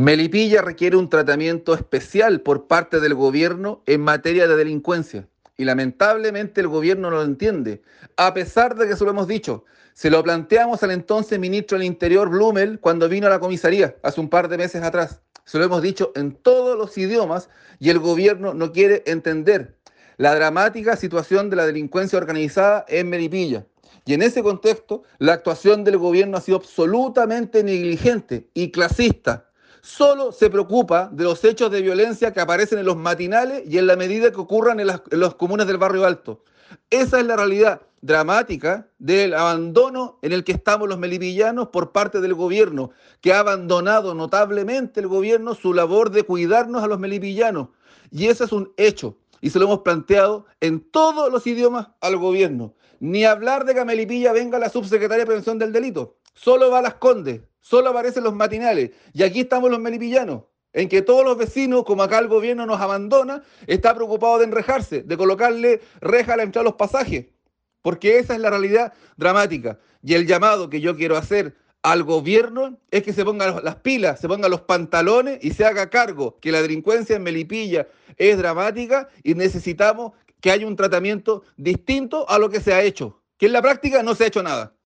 Melipilla requiere un tratamiento especial por parte del gobierno en materia de delincuencia. Y lamentablemente el gobierno no lo entiende, a pesar de que se lo hemos dicho. Se lo planteamos al entonces ministro del Interior, Blumel, cuando vino a la comisaría hace un par de meses atrás. Se lo hemos dicho en todos los idiomas y el gobierno no quiere entender la dramática situación de la delincuencia organizada en Melipilla. Y en ese contexto, la actuación del gobierno ha sido absolutamente negligente y clasista. Solo se preocupa de los hechos de violencia que aparecen en los matinales y en la medida que ocurran en los comunes del barrio alto. Esa es la realidad dramática del abandono en el que estamos los melipillanos por parte del gobierno, que ha abandonado notablemente el gobierno su labor de cuidarnos a los melipillanos. Y ese es un hecho. Y se lo hemos planteado en todos los idiomas al gobierno. Ni hablar de que a Melipilla venga la subsecretaria de Prevención del Delito. Solo va a Las Condes, solo aparecen los matinales. Y aquí estamos los melipillanos, en que todos los vecinos, como acá el gobierno nos abandona, está preocupado de enrejarse, de colocarle reja a la entrada de los pasajes. Porque esa es la realidad dramática. Y el llamado que yo quiero hacer al gobierno es que se pongan las pilas, se pongan los pantalones y se haga cargo que la delincuencia en Melipilla es dramática y necesitamos que haya un tratamiento distinto a lo que se ha hecho, que en la práctica no se ha hecho nada.